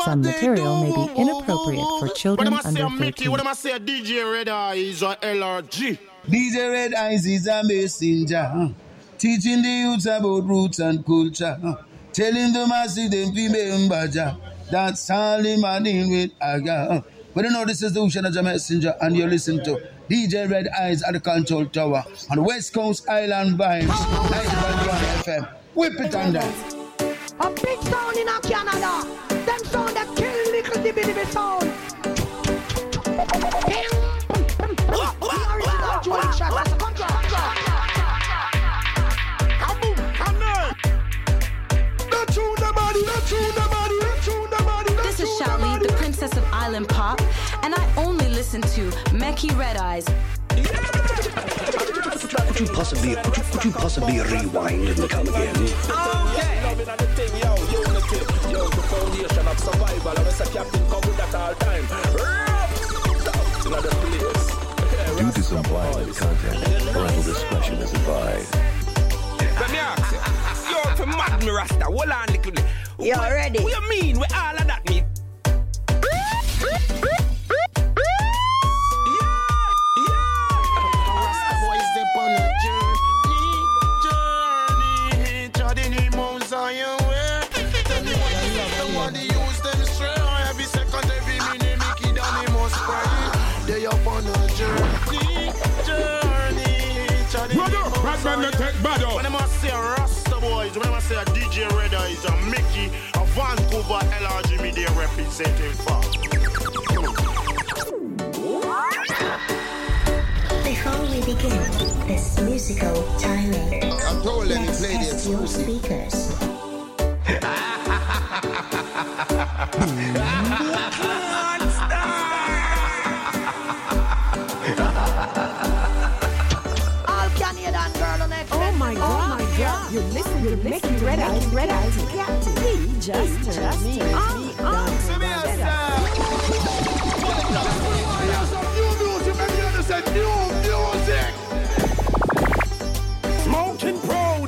Some material may be inappropriate for children under 13. What am I say? DJ Red Eyes or LRG? DJ Red Eyes is a messenger, teaching the youth about roots and culture, telling the masses them remember Jah. That's all him a deal with Aga. But you know this is the Ocean as a messenger, and you listen to DJ Red Eyes at the control tower on West Coast Island Vibes 91.1 FM. Whip it on that. A big sound in Canada. Them sound that kill little dibby sound. This is Shali, the princess of Island Pop, and I only listen to Meki Red Eyes. Could you possibly rewind and come again? Okay. Yo, the foundation of survival. I'm a captain, come with that all time. Due to some violent content, parental discretion is advised. Let me ask you. You're from Mad Me Rasta. Hold on, little bit. You ready? What you mean with all of that mean? When I say a Rasta boys, when I say a DJ Red Eyes, a Mickey, a Vancouver LRG media representing for. Before we begin this musical timing, I'm told let me play the test your speakers. You listen to Mickey Red Eyes, Captain. He just turned me on. Some new music, maybe you understand new music. Smoking proud.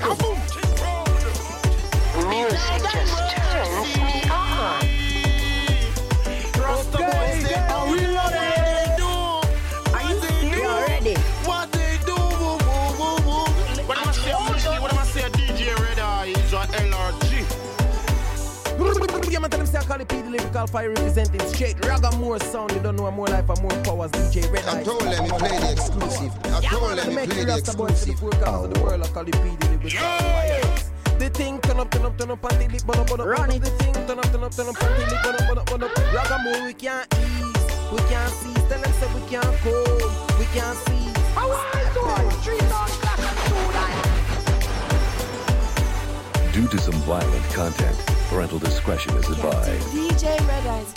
Music just turns me on. Rasta boys, they are we ready? Are you ready? What they do? When I say a Mickey, when I say a DJ Red Eyes or LRG. Yeah, man, tell them say I call it P, the lyrical fire representing straight ragga more sound. You don't know more life and more powers. DJ Red Eyes. I told let me play the exclusive. I told let me play the exclusive. The world, I call it P, the lyrical fire. The thing turn up until it burn up. The thing turn up until it burn up. Ragga more we can't ease, we can't seize. Tell them say we can't come, we can't seize. I want to 3 songs clash and 2 Due to some violent content, parental discretion is advised. DJ Red Eyes.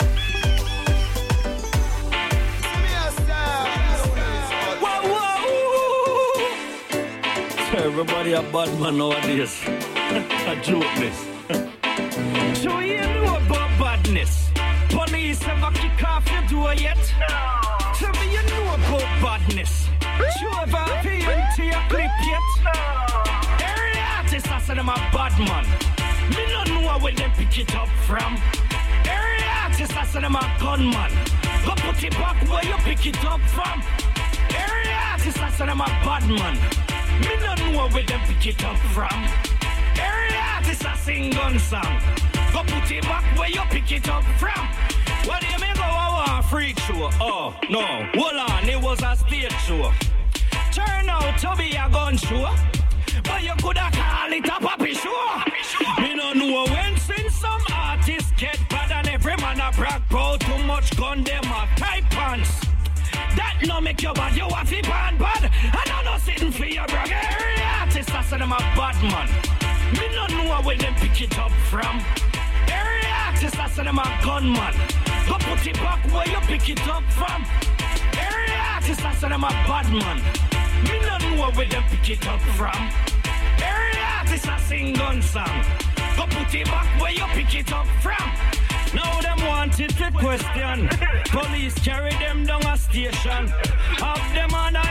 Everybody a bad man nowadays. A jokeness. So you know about badness. Police ever kick off your door yet? Tell me you know about badness. You ever appear into your clip yet? Every artist I say them a bad man. Me no know where them pick it up from. Every artist I say them a gunman. Go put it back where you pick it up from. Every artist I say them a bad man. Me no know where them pick it up from. Every artist I sing gun song. Go put it back where you pick it up from. What do you mean go a freak show? Oh, no, hold on, it was a stage show. Turn out to be a gun show. But you coulda call it a puppy show. Me no know when since some artists get bad and every man a brag proud too much gun them a tight pants. That no make you bad, you a fi ban bad. And I no sitting for your brag. Every artist I say them a bad man. Me no know where them pick it up from. Every artist I say them a gunman. Go put it back where you pick it up from. Every artist I say them a bad man. Me no know where them pick it up from. Every artist I sing gun song. Go put it back where you pick it up from. Now them wanted to question. Police carry them down a station. Have them under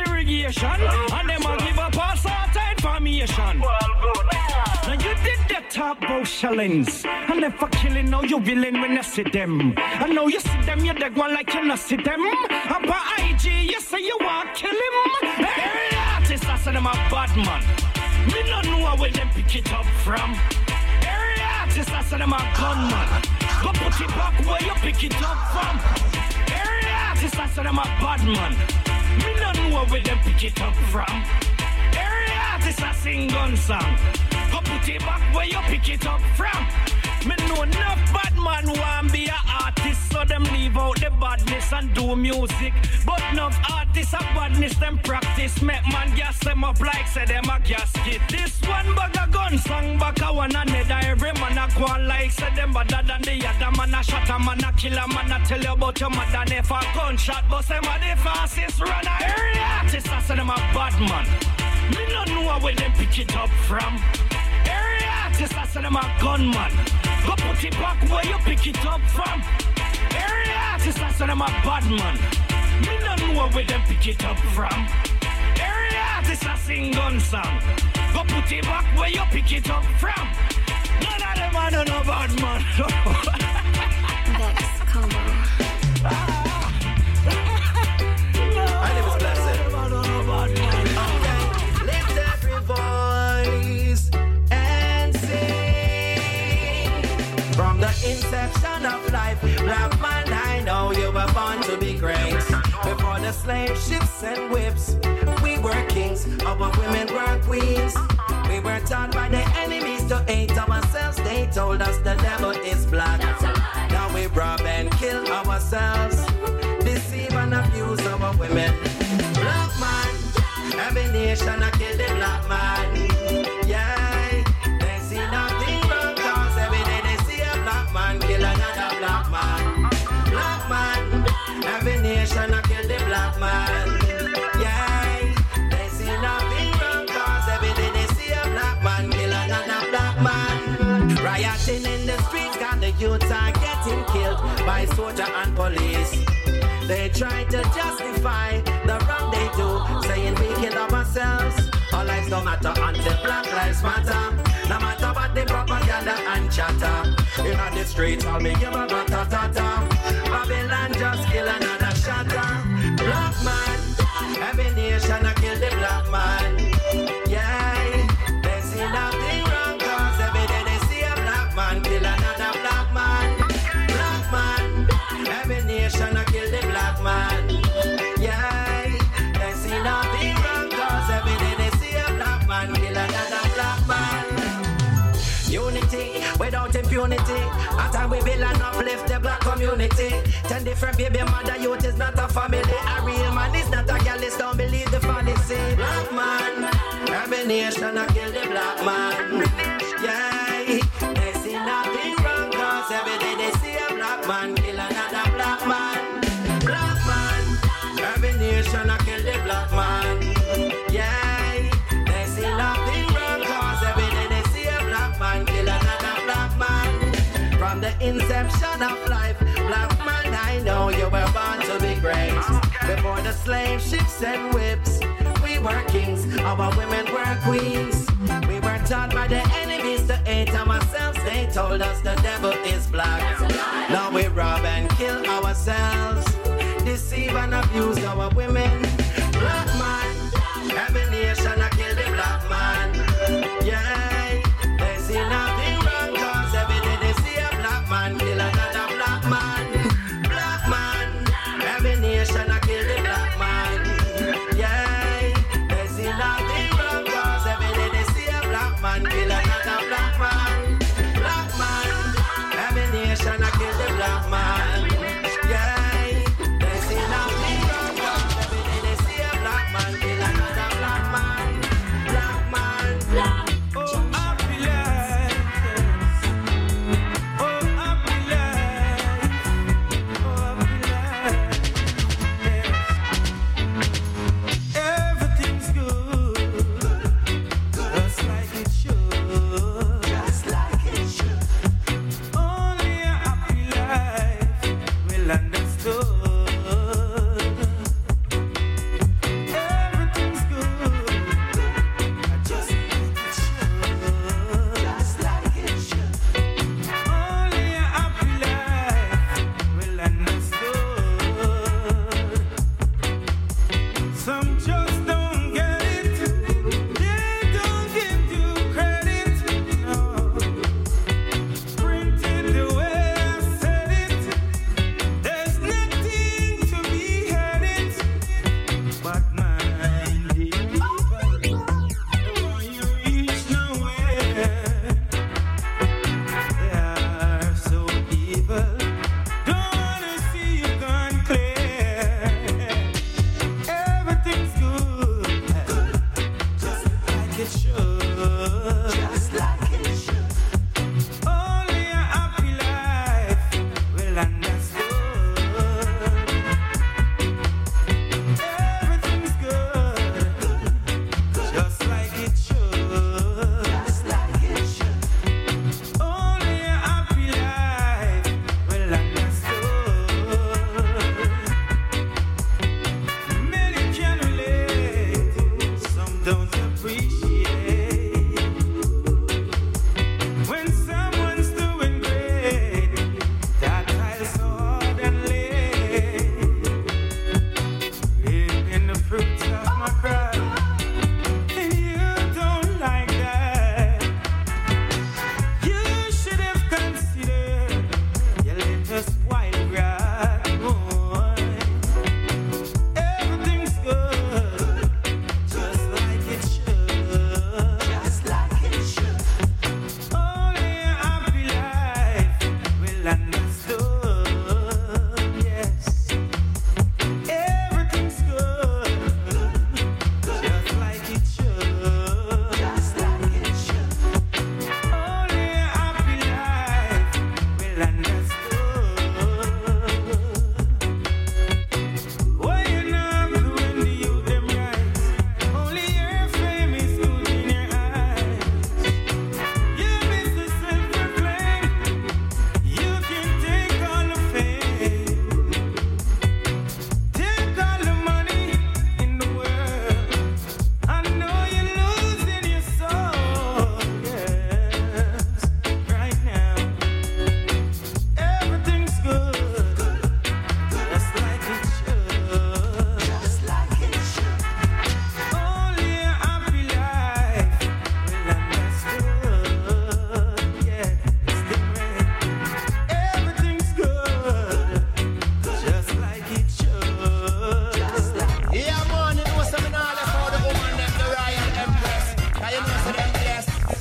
interrogation. And them a give up all sort of information. Now you did that talk about shillings. I never killing, now you willing when you see them. I know you see them, you're the one like you not see them. About IG, you say you want kill him. Every artist, I say them a bad man. Me no know where them pick it up from. Every artist, I say them a gunman. Go put it back where you pick it up from. Every artist, I say them a bad man. Me no know where them pick it up from. Every artist, I sing gun song. Go put it back where you pick it up from. Me know enough bad man want be a artist, so them leave out the badness and do music. But enough artists of badness them practice. Make man gas them up like say them a gasket. This one bag a gun song back a one another. Every man a go on like say them better than the other. Man a shot a man a kill a man a tell you about your mother. If a gunshot bust them a the fastest runner. Every artist I say them a bad man. Me no know where them pick it up from. Every artist I say them a gunman. Go put it back where you pick it up from. Every artist I say them a bad man. Me no know where them pick it up from. Every artist I sing gun song. Go put it back where you pick it up from. None of them are no bad man. Vex combo. I never blessed. Okay, lift every voice and sing. From the inception of life, black man, I know you were born to be great. Before the slave ships and whips, we were kings, our women were queens. We were taught by the enemies to hate ourselves. They told us the devil is black. Now we rob and kill ourselves, deceive and abuse our women. Black man, every nation I kill the black man. Yeah, they see nothing wrong, cause every day they see a black man kill another black man. Black man, every nation I kill the black man. Yeah, they see nothing wrong, cause every day they see a black man kill another black man. Rioting in the streets, got the youths are getting killed by soldier and police. They try to justify the wrong they do, saying we kill ourselves. Our lives don't matter until Black Lives Matter. No matter what the propaganda and chatter. In the streets, all me give a ta-ta-ta. Babylon just kill another shatter. Black man, every nation I kill the black man. Yeah, they see nothing wrong, cause every day they see a black man kill another black man. Black man, every nation I kill the black man. Yeah, they see nothing wrong, cause every day they see a black man kill another black man. Unity without impunity. At time we build and uplift the black community. 10 different baby mother youth is not a family. A real man is not a girl, don't believe the fantasy. Black man, every nation I kill the black man. Yeah, they see nothing wrong, cause every day they see a black man kill another black man. Black man, every nation I kill the black man. Yeah, they see nothing wrong, cause every day they see a black man kill another black man. From the inception of life, black man, I know you were born to be great. Before the slave ships and whips, we were kings, our women were queens. We were taught by the enemies to hate ourselves. They told us the devil is black. Now we rob and kill ourselves, deceive and abuse our women. Black man, every nation I kill the black man. Yeah, they see nothing wrong, cause every day they see a black man kill another black man. Black man, every nation I kill the black man. Yeah, they see nothing wrong, cause every day they see a black man kill another black man. Black man, every nation I kill the black man. Yeah, they see nothing wrong, cause every day they see a black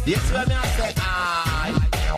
Yes, when I say I.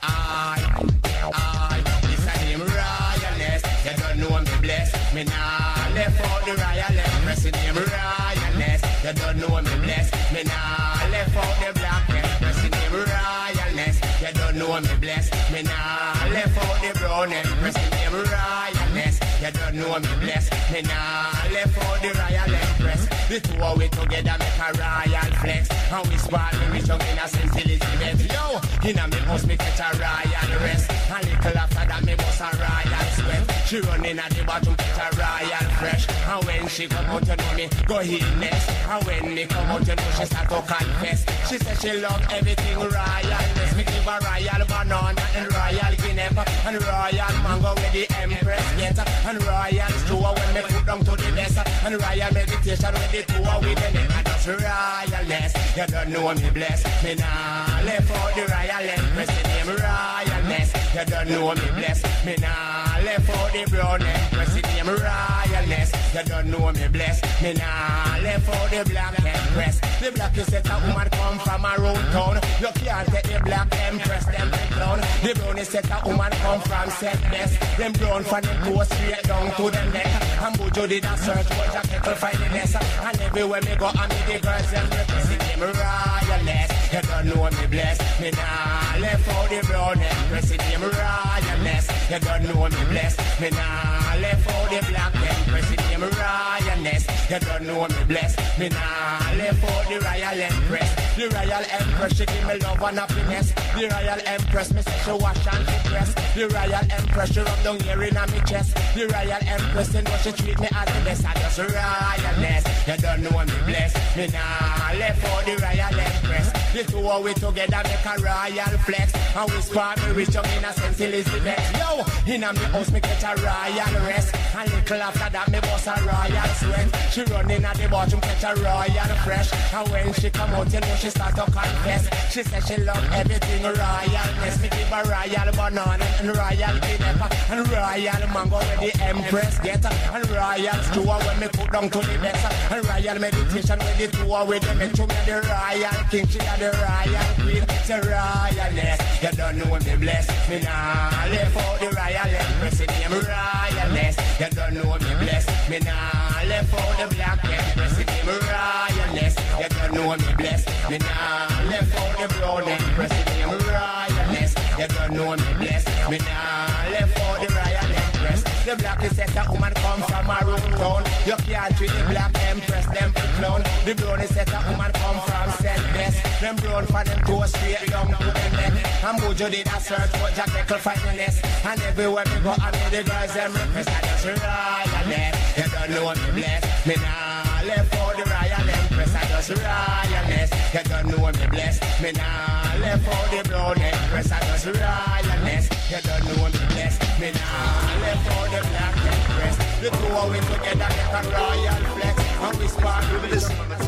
This a name royalness. You don't know me blessed. Me nah left out the royal empress. The name royalness. You don't know me blessed. Me nah left out the black empress. The name royalness. You don't know me blessed. Me nah left out the brown empress. The name royalness. You don't know me blessed. Me nah left out the royal empress. The two of we together make a royal flex. And we spot me rich young innocent Elizabeth. Yo, in a me house me catch a royal rest. And little after that me bust a royal sweat. She run in at the bathroom catch a royal fresh. And when she come out you know me go hit next. And when me come out you know she start to confess. She said she love everything royalness. Me give her royal banana and royal guinea and royal mango with the empress get. And royal stew when me put down to the best. And royal meditation with the two with the neck. And that's royalness. You don't know me blessed. Me nah left out the royal empress. The name royalness. You don't know me blessed. Me nah left out the brown empress. The name royalness. You don't know me blessed. Me nah left out the black empress. The black is set a woman come from a road town. You can't take the black empress, them big clown. The brown is set a woman come from set best. Them brown from them go straight down to the neck. And Bujo did a search for jacket to find the nest. And everywhere me go I meet the girls them request the name royalness. You don't know me blessed. Me nah left out the brown empress. The name royalness. You don't know me blessed. Me nah left out the black empress. The name royalness. You don't know me blessed. Me nah left out the royal empress. The royal empress she give me love and happiness. The royal empress me say she wash and she dress. The royal empress she rub down here in my chest. The royal empress you know she treat me as the best. I just royalness. You don't know me blessed. Me nah left out the royal empress. The two of we together make a royal flex. And we spot me rich young innocent Elizabeth. Yo, in a me house me catch a royal rest. And little after that me bust a royal sweat. She run in at the bathroom catch a royal fresh. And when she come out you know she start to confess. She said she love everything royalness. Me give her royal banana and royal guinea and royal mango with the empress get. And royal stew when me put down to the best. And royal meditation with the two with them. And to me the royal king, she had the royal queen. Say royalness. You don't know me blessed. Me nah left out the royal empress. The name royalness. You don't know me blessed. Me nah left out the black empress. The name royalness. You don't know me blessed. Me nah left out the brown empress. The name royalness. You don't know me blessed. Me nah left out the royal empress. The black is set a woman come from a road town. You can't treat the black empress them for clown. The brown is set a woman come from St. Best. Them brown for them go straight down to the neck. And Bujo did a search for jacket to find the nest. And everywhere we go I meet the girls them request. I just royalness. You don't know me blessed. Me nah left out the royal empress. I just royalness. You don't know me blessed. Me nah left out the brown empress. I just royalness. You don't know me blessed. Me nah left out the black empress. The two of we together make a royal flex. And we spark with this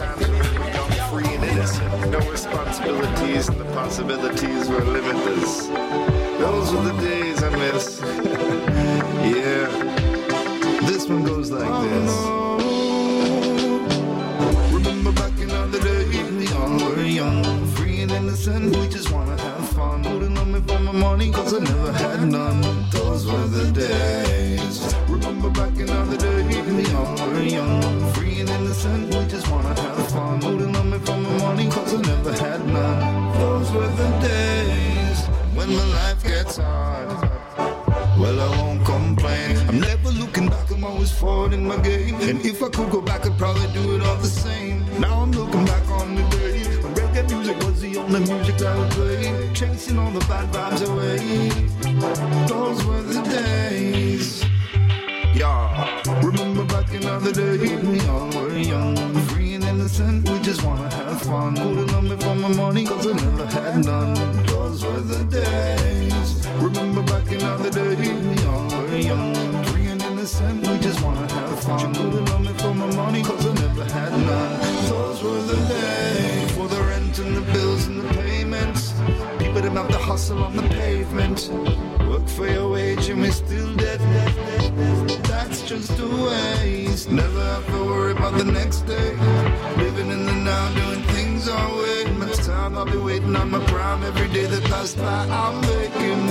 young, free and innocent. No responsibilities and the possibilities were limitless. Those were the days I miss. Yeah. This one goes like this. Remember back in the day, we all were young, free and innocent, we just wanna have fun. Holding on me for my money, cause I never had none. Those were the days. Remember back in the day, we all were young, free and innocent, we just wanna have fun. Holding on me for my money, cause I never had none. Those were the days. When my life gets hard, well, I won't complain. I'm never looking back, I'm always forward in my game. And if I could go back, I'd probably do it all the same. Now I'm looking back on the day when reggae music was the only music I would play, chasing all the bad vibes away. Those were the days. Yeah. Remember back in the day, we all were young, free and innocent, we just wanna have fun. Holding on me for my money, cause I never had none. Those were the days. Remember back in the day, we all were young, free and innocent, we just wanna have fun. Holding on me for my money, cause I never had none. Those were the days. For the rent and the bills and the payments, people didn't have to hustle on the pavement. Work for your wage and we're still dead. That's just a waste. Never have to worry about the next day. Living in the now, doing things our way. Much time I'll be waiting on my prime every day that pass by. I'm making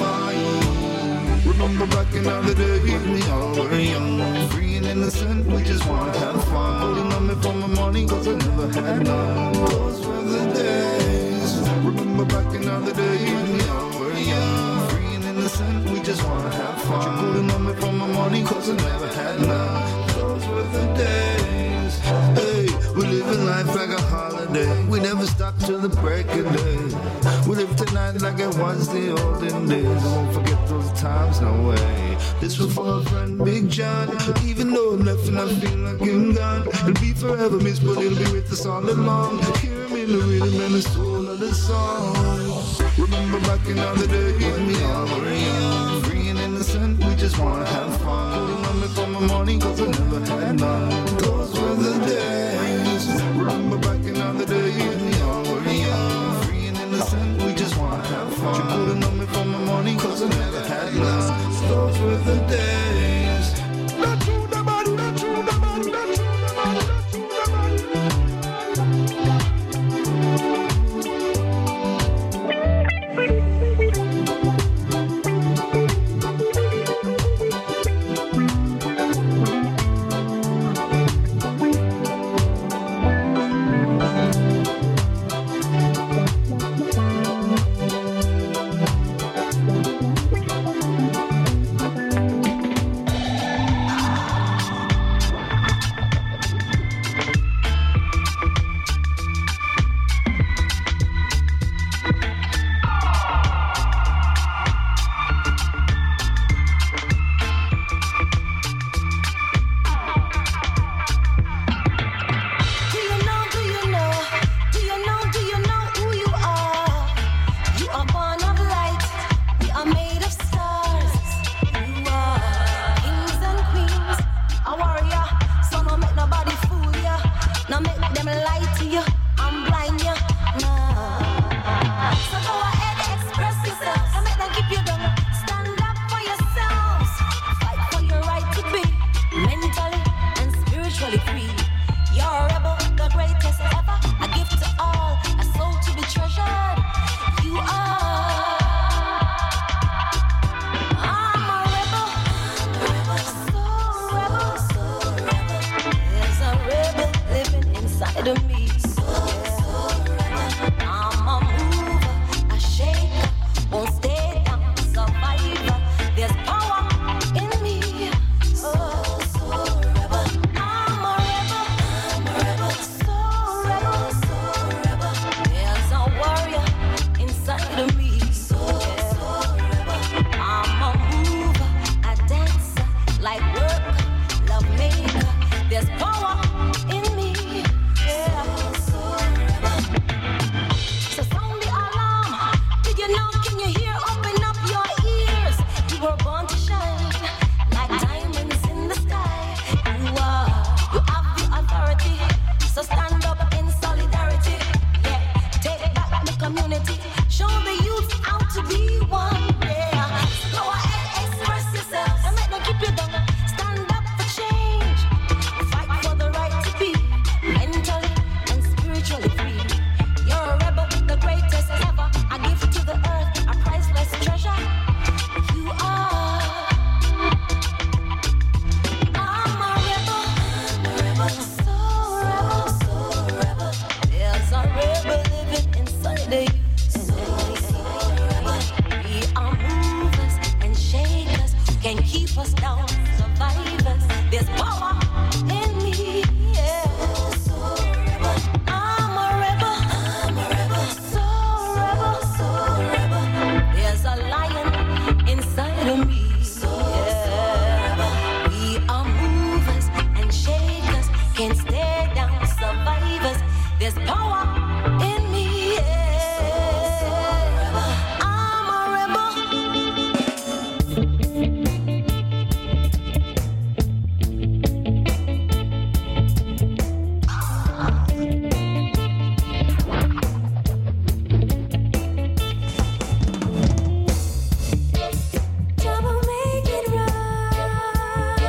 mine. Remember back in the day, we all were young, free and innocent, we just wanna have fun. Holding on me for my money, cause I never had none. Those were the days. Remember back in the day, we all were young, free and innocent, we just wanna have fun. Holding on me for my money, cause I never had none. Those were the days. Hey, we living life like a holiday. We never stop till the break of day. We live tonight like it was the olden days. I won't forget those times, no way. This was for a friend, Big John. Even though I'm left and I feel like I'm gone, it'll be forever missed, but it'll be with us all along. Hear him in the rhythm and the soul of the song. Remember back in the day, we all were young, free and innocent, we just wanna have fun. Holding on me for my money, cause I never had none. Those were the days. Remember back in the day, we all were young, free and innocent, we just wanna have fun. Holding on me for my money, cause I never had none. Those were the days. Not true, the man, not true, the man, not true, the man, not true, the man.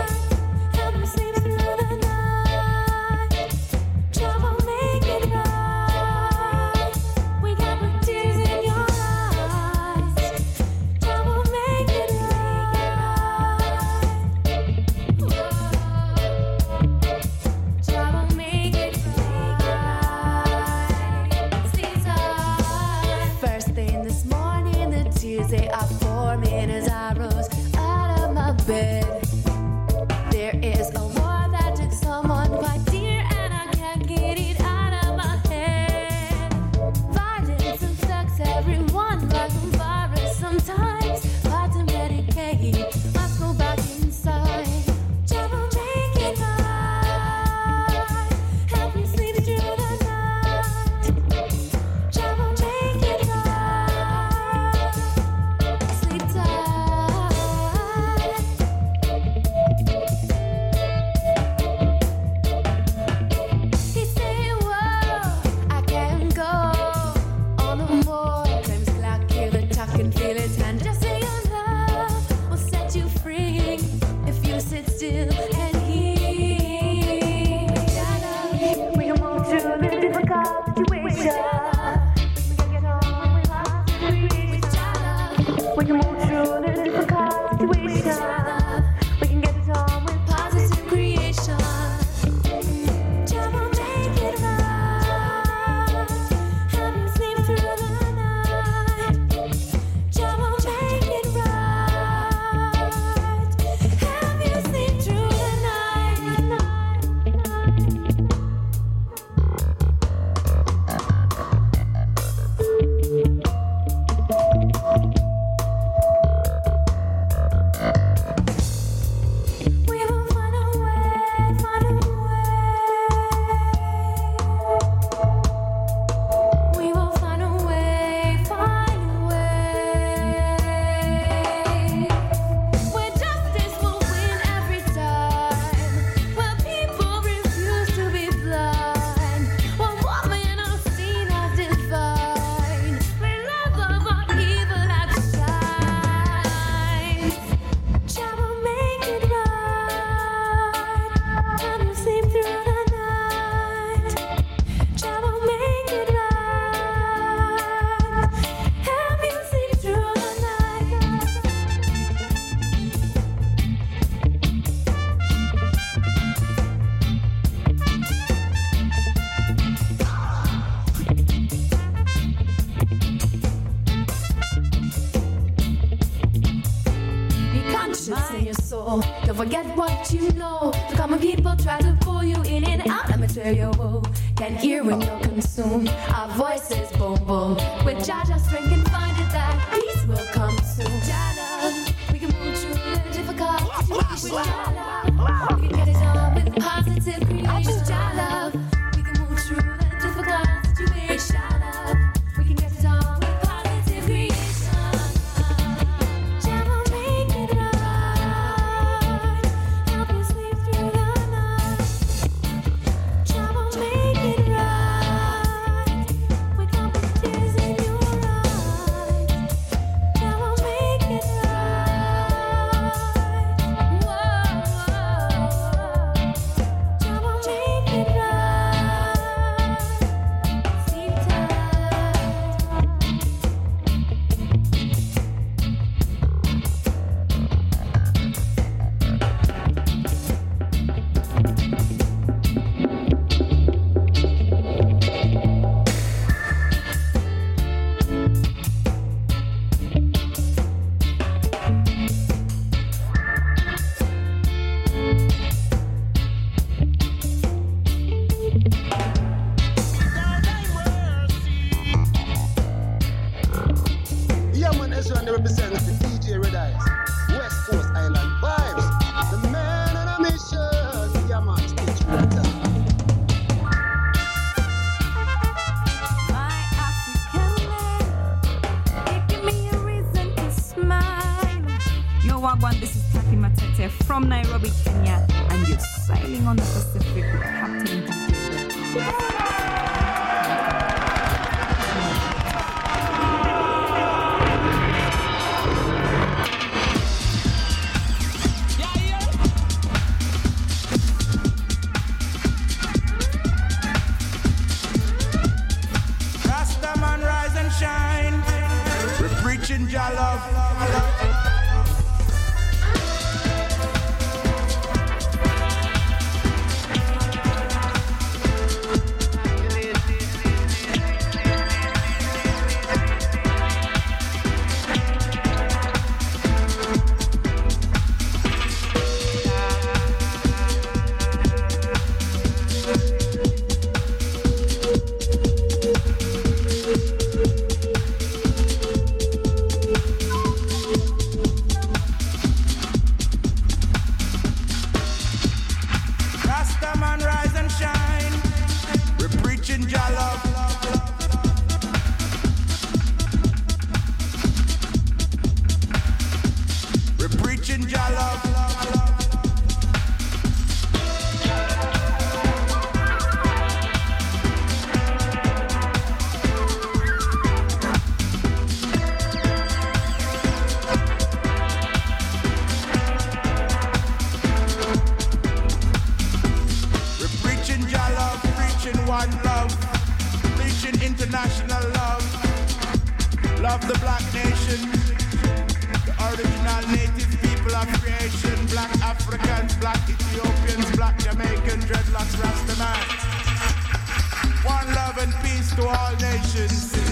Trouble make it right. whoa. Don't forget what you know. The common people try to pull you in and out. Let me tell you, whoa. Can't hear when you're consumed. Our voices boom boom. With Jaja strength and find it that peace will come soon. Jaja, we can move through the difficult situations. Jaja, we can get it done with positive creation. Jaja, we can move through the difficult situations. Jaja, we can get it done with positive creation. From Nairobi, Kenya, and you're sailing on the Pacific with Captain DJ. Rastaman, rise and shine. We're preaching Jah love. One love and peace to all nations.